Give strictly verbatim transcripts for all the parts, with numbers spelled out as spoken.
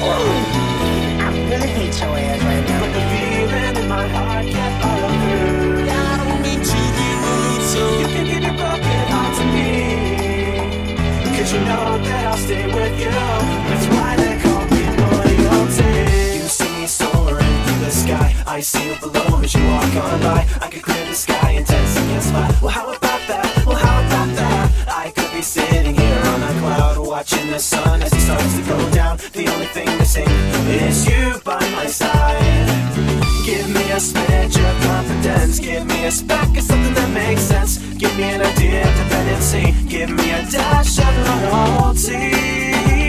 I really hate your ass right now. But the feeling in my heart kept following through. I don't mean to be rude, so you can give your broken heart to me. Cause you know that I'll stay with you. That's why they call me loyalty. You see me soaring through the sky. I see you below as you walk on by. I could clear the sky and ten seconds fly. Well, how about that? Well, how about that? I could be sitting here on a cloud, watching the sun as it starts to go down. The only thing missing is you by my side. Give me a smidge of confidence. Give me a speck of something that makes sense. Give me an idea of dependency. Give me a dash of loyalty.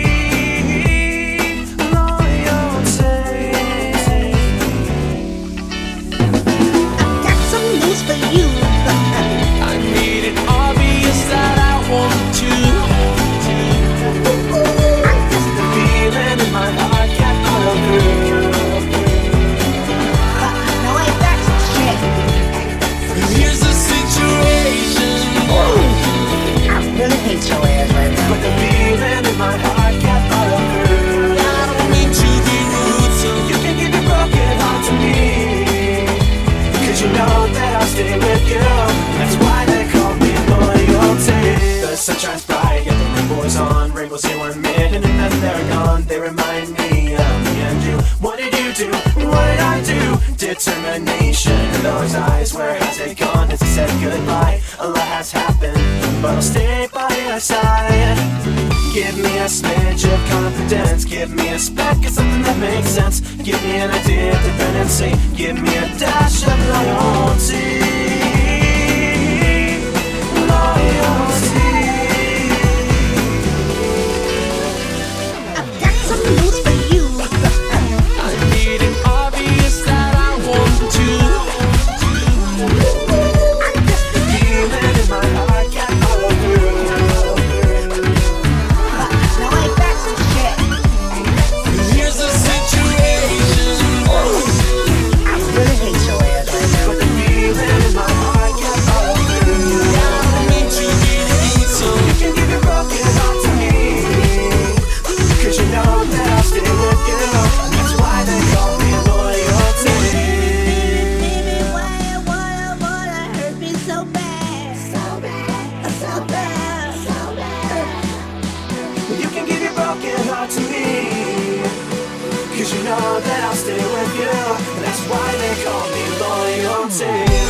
But the feeling in my heart can't follow through. I don't mean to be rude, so you can give your broken heart to me. Cause you know that I'll stay with you. That's why they call me loyalty. The sun shines bright, yet the rainbow's on. Rainbows here one minute and then they're gone. They remind me of me and you. What did you do? What did I do? Determination in those eyes. Where has it gone? As I said goodbye. A lot has happened, but I'll stay by your side. Give me a smidge of confidence. Give me a speck of something that makes sense. Give me an idea of dependency. Give me a dash of loyalty. Loyalty. I've got some news for you. I made it obvious that I want to. The feeling in my heart can't follow through. Now ain't that some shit? Here's the situation. I really hate your ass right now. But the feeling in my heart can't follow through. I don't mean to be rude, so you can give your broken heart to me. Cause you know that I'll stay with you. That's why they call me loyalty. Baby, why, why, why hurt me so bad? So bad, so bad, so bad. You can give your broken heart to me. Cause you know that I'll stay with you. That's why they call me loyalty.